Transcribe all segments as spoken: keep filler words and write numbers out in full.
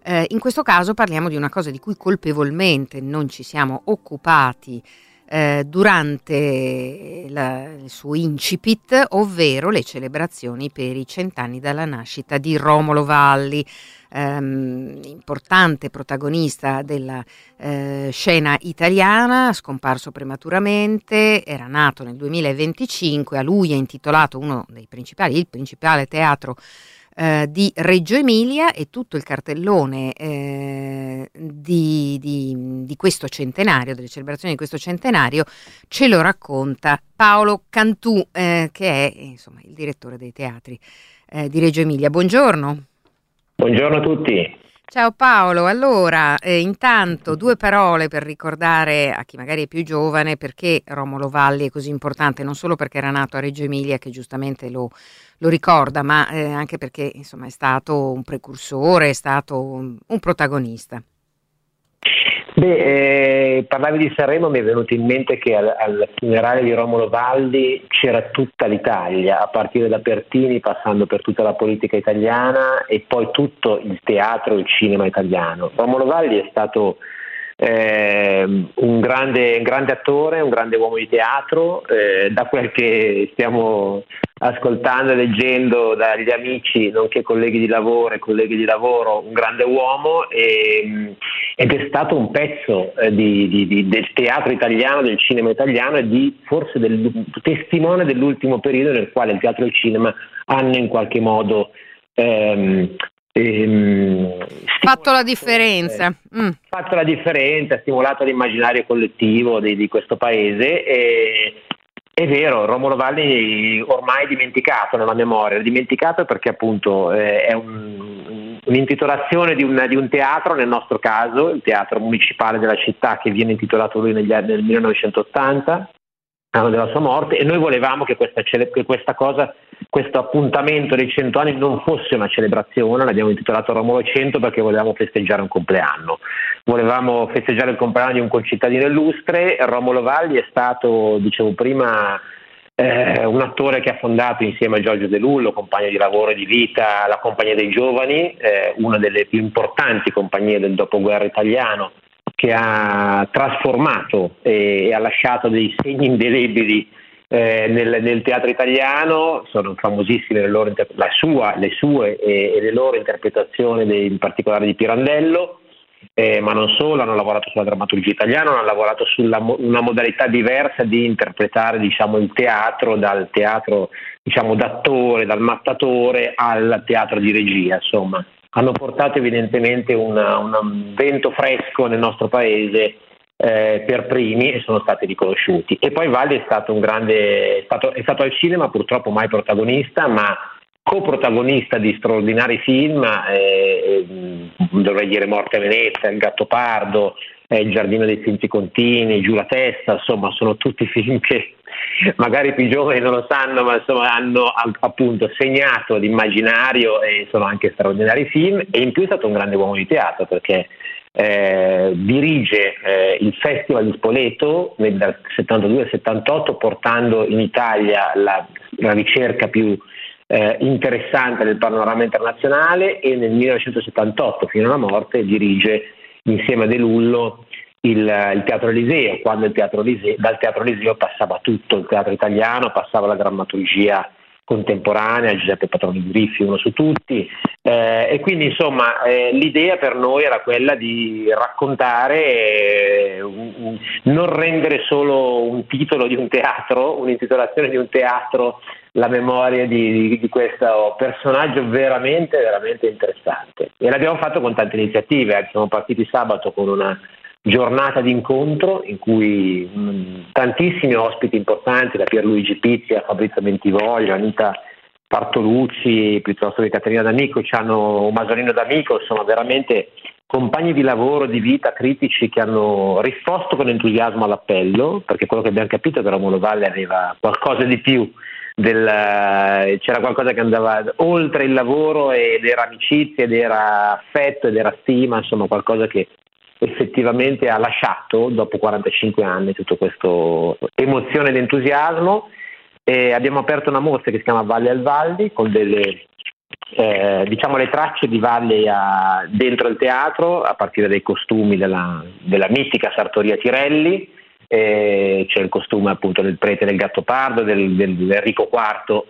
Eh, in questo caso parliamo di una cosa di cui colpevolmente non ci siamo occupati eh, durante la, il suo incipit, ovvero le celebrazioni per i cent'anni dalla nascita di Romolo Valli, ehm, importante protagonista della eh, scena italiana, scomparso prematuramente. Era nato nel duemilaventicinque, a lui è intitolato uno dei principali, il principale teatro eh, di Reggio Emilia, e tutto il cartellone eh, di, di, di questo centenario, delle celebrazioni di questo centenario, ce lo racconta Paolo Cantù, eh, che è insomma il direttore dei teatri eh, di Reggio Emilia. Buongiorno. Buongiorno a tutti. Ciao Paolo, allora eh, intanto due parole per ricordare a chi magari è più giovane perché Romolo Valli è così importante, non solo perché era nato a Reggio Emilia, che giustamente lo, lo ricorda, ma eh, anche perché insomma è stato un precursore, è stato un, un protagonista. Beh, eh, parlavi di Sanremo, mi è venuto in mente che al, al funerale di Romolo Valli c'era tutta l'Italia, a partire da Pertini, passando per tutta la politica italiana e poi tutto il teatro e il cinema italiano. Romolo Valli è stato eh, un grande, un grande attore, un grande uomo di teatro, eh, da quel che stiamo ascoltando e leggendo dagli amici, nonché colleghi di lavoro e colleghi di lavoro, un grande uomo, e, ed è stato un pezzo eh, di, di, di, del teatro italiano, del cinema italiano, e di forse del testimone dell'ultimo periodo nel quale il teatro e il cinema hanno in qualche modo ehm, ehm, fatto la differenza. Mm. fatto la differenza, stimolato l'immaginario collettivo di, di questo paese. E, È vero, Romolo Valli ormai è dimenticato nella memoria, è dimenticato perché appunto eh, è un, un'intitolazione di un, di un teatro, nel nostro caso, il teatro municipale della città, che viene intitolato lui negli, nel millenovecentottanta, anno della sua morte, e noi volevamo che questa, che questa cosa, questo appuntamento dei cento anni non fosse una celebrazione, l'abbiamo intitolato Romolo cento perché volevamo festeggiare un compleanno. Volevamo festeggiare il compleanno di un concittadino illustre. Romolo Valli è stato, dicevo prima, eh, un attore che ha fondato insieme a Giorgio De Lullo, compagno di lavoro e di vita, la Compagnia dei Giovani, eh, una delle più importanti compagnie del dopoguerra italiano, che ha trasformato e, e ha lasciato dei segni indelebili eh, nel, nel teatro italiano. Sono famosissime le, loro, la sua, le sue e, e le loro interpretazioni, dei, in particolare di Pirandello. Eh, ma non solo, hanno lavorato sulla drammaturgia italiana, hanno lavorato su una modalità diversa di interpretare, diciamo, il teatro, dal teatro, diciamo, d'attore, dal mattatore al teatro di regia. Insomma, hanno portato evidentemente una, un vento fresco nel nostro paese eh, per primi, e sono stati riconosciuti. E poi Valli è stato un grande, è stato, è stato al cinema, purtroppo mai protagonista, ma coprotagonista di straordinari film, eh, eh, dovrei dire Morte a Venezia, Il Gattopardo, eh, Il Giardino dei Finti Contini, Giù la testa. Insomma, sono tutti film che magari i più giovani non lo sanno, ma insomma hanno appunto segnato l'immaginario, e sono anche straordinari film. E in più è stato un grande uomo di teatro, perché eh, dirige eh, il Festival di Spoleto nel settantadue settantotto, portando in Italia la, la ricerca più Eh, interessante del panorama internazionale, e nel millenovecentosettantotto, fino alla morte, dirige insieme a De Lullo il, il Teatro Eliseo, quando il teatro Eliseo, dal Teatro Eliseo passava tutto il teatro italiano, passava la drammaturgia contemporanea, Giuseppe Patroni Griffi, uno su tutti, eh, e quindi insomma eh, l'idea per noi era quella di raccontare, eh, un, un, non rendere solo un titolo di un teatro, un'intitolazione di un teatro, la memoria di, di, di questo personaggio veramente, veramente interessante. E l'abbiamo fatto con tante iniziative. Siamo partiti sabato con una giornata di incontro in cui mh, tantissimi ospiti importanti, da Pierluigi Pizzi a Fabrizio Bentivoglio, Anita Bartolucci, piuttosto che Caterina D'Amico, c'hanno Masolino D'Amico, insomma veramente compagni di lavoro, di vita, critici, che hanno risposto con entusiasmo all'appello, perché quello che abbiamo capito è che Romolo Valli aveva qualcosa di più. Del, c'era qualcosa che andava oltre il lavoro, ed era amicizia, ed era affetto, ed era stima, insomma qualcosa che effettivamente ha lasciato dopo quarantacinque anni tutto questo emozione ed entusiasmo. E abbiamo aperto una mostra che si chiama Valli al Valli, con delle eh, diciamo le tracce di Valli a, dentro il teatro, a partire dai costumi della, della mitica sartoria Tirelli. Eh, c'è il costume appunto del prete del Gattopardo, del, del, dell'Enrico quarto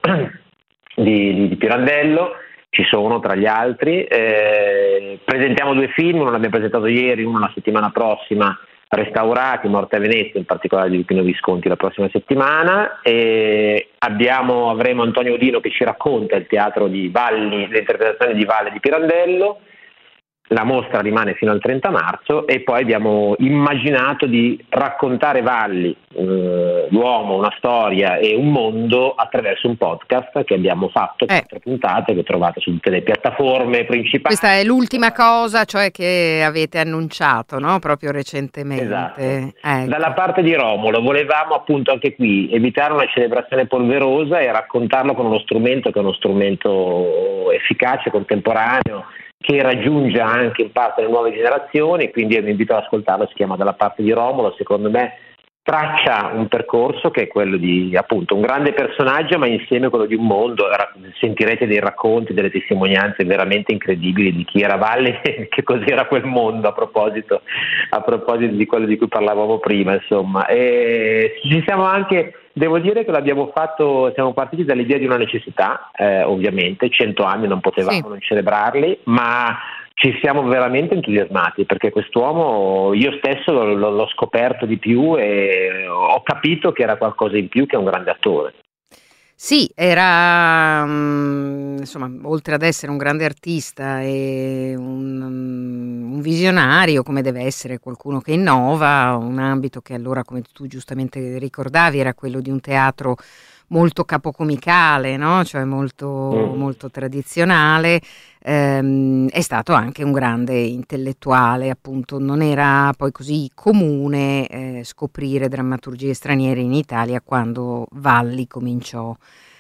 di, di, di Pirandello. Ci sono tra gli altri, eh, presentiamo due film, uno l'abbiamo presentato ieri, uno la settimana prossima, Restaurati, Morte a Venezia, in particolare di Pino Visconti la prossima settimana, e abbiamo, avremo Antonio Udino che ci racconta il teatro di Valli, l'interpretazione di Valli di Pirandello. La mostra rimane fino al trenta marzo e poi abbiamo immaginato di raccontare Valli, eh, l'uomo, una storia e un mondo attraverso un podcast che abbiamo fatto, eh. quattro puntate che trovate su tutte le piattaforme principali. Questa è l'ultima cosa, cioè che avete annunciato, no? Proprio recentemente. Esatto. Ecco. Dalla parte di Romolo volevamo appunto anche qui evitare una celebrazione polverosa e raccontarlo con uno strumento che è uno strumento efficace, contemporaneo, che raggiunge anche in parte le nuove generazioni, quindi io vi invito ad ascoltarlo, si chiama Dalla parte di Romolo. Secondo me traccia un percorso che è quello di appunto un grande personaggio ma insieme quello di un mondo. Sentirete dei racconti, delle testimonianze veramente incredibili di chi era Valli e che cos'era quel mondo a proposito, a proposito di quello di cui parlavamo prima, insomma. E ci siamo anche, devo dire che l'abbiamo fatto, siamo partiti dall'idea di una necessità, eh, ovviamente, cento anni non potevamo sì. non celebrarli, ma ci siamo veramente entusiasmati perché quest'uomo, io stesso l- l- l'ho scoperto di più e ho capito che era qualcosa in più che un grande attore. Sì, era um, insomma, oltre ad essere un grande artista e un, um, un visionario, come deve essere qualcuno che innova, un ambito che allora, come tu giustamente ricordavi, era quello di un teatro molto capocomicale, no? Cioè molto, mm. molto tradizionale. Ehm, è stato anche un grande intellettuale, appunto non era poi così comune eh, scoprire drammaturgie straniere in Italia quando Valli cominciò,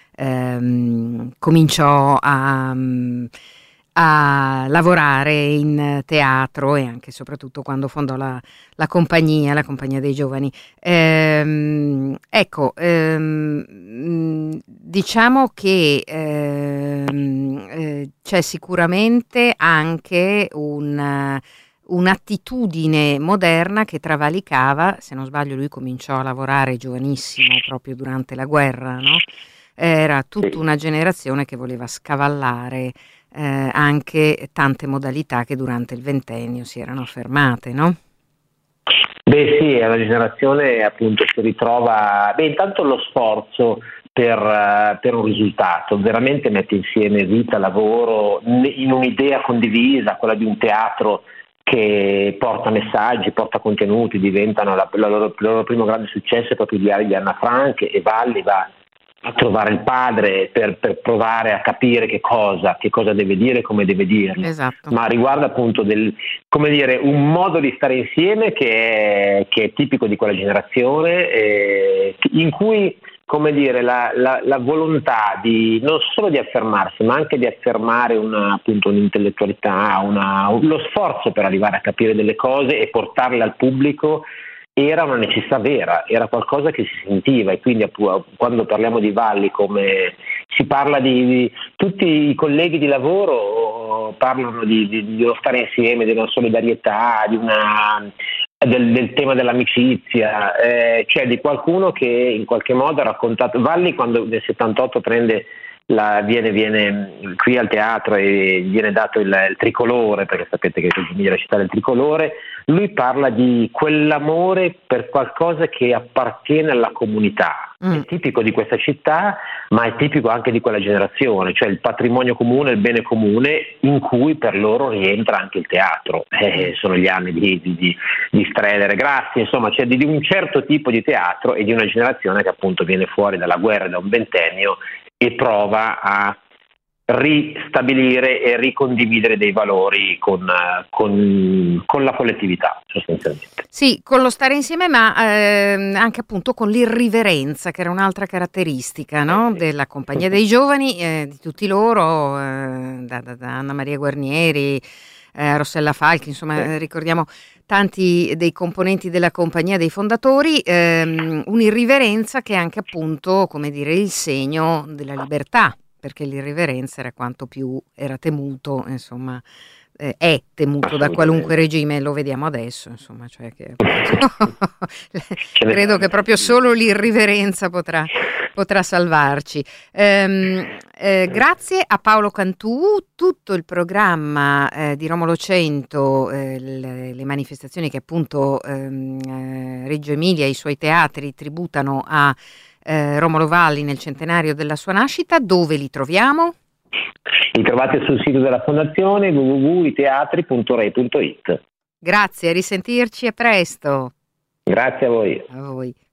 ehm, cominciò a, a lavorare in teatro e anche e soprattutto quando fondò la, la compagnia, la compagnia dei giovani. Ehm, ecco, ehm, diciamo che ehm, eh, c'è sicuramente anche un, un'attitudine moderna che travalicava, se non sbaglio lui cominciò a lavorare giovanissimo proprio durante la guerra, no? Era tutta una generazione che voleva scavallare eh, anche tante modalità che durante il ventennio si erano affermate, no? Beh sì, è una generazione appunto si ritrova, beh intanto lo sforzo per, uh, per un risultato, veramente mette insieme vita, lavoro, in un'idea condivisa, quella di un teatro che porta messaggi, porta contenuti, diventano la, la loro, il loro primo grande successo è proprio i diari di Anna Frank e Valli va a trovare il padre per, per provare a capire che cosa, che cosa deve dire, come deve dirlo. Esatto. Ma riguarda appunto del, come dire, un modo di stare insieme che è, che è tipico di quella generazione, eh, in cui come dire, la, la, la volontà di non solo di affermarsi, ma anche di affermare una, appunto, un'intellettualità, una, lo sforzo per arrivare a capire delle cose e portarle al pubblico era una necessità vera, era qualcosa che si sentiva e quindi appunto, quando parliamo di Valli come si parla di, di tutti i colleghi di lavoro parlano di, di, di uno stare insieme, di una solidarietà, di una, del, del tema dell'amicizia, eh, cioè di qualcuno che in qualche modo ha raccontato. Valli quando nel settantotto prende La, viene, viene qui al teatro e viene dato il, il tricolore, perché sapete che è la città del tricolore, lui parla di quell'amore per qualcosa che appartiene alla comunità, mm. è tipico di questa città ma è tipico anche di quella generazione, cioè il patrimonio comune, il bene comune in cui per loro rientra anche il teatro, eh, sono gli anni di, di, di, di Strehler, Grassi, insomma c'è di, di un certo tipo di teatro e di una generazione che appunto viene fuori dalla guerra da un ventennio e prova a ristabilire e ricondividere dei valori con, con, con la collettività sostanzialmente. Sì, con lo stare insieme ma eh, anche appunto con l'irriverenza che era un'altra caratteristica, no? Della compagnia dei giovani, eh, di tutti loro, eh, da, da, da Anna Maria Guarnieri, eh, Rossella Falchi, insomma sì. ricordiamo tanti dei componenti della compagnia dei fondatori, ehm, un'irriverenza che è anche appunto, come dire, il segno della libertà, perché l'irriverenza era quanto più era temuto, insomma, eh, è temuto da qualunque regime, lo vediamo adesso, insomma, cioè che credo che proprio solo l'irriverenza potrà, potrà salvarci. Ehm, eh, grazie a Paolo Cantù. Tutto il programma eh, di Romolo cento, eh, le, le manifestazioni che appunto ehm, eh, Reggio Emilia e i suoi teatri tributano a eh, Romolo Valli nel centenario della sua nascita, dove li troviamo? Li trovate sul sito della Fondazione w w w punto i teatri punto rai punto it. Grazie, a risentirci, a presto. Grazie a voi. A voi.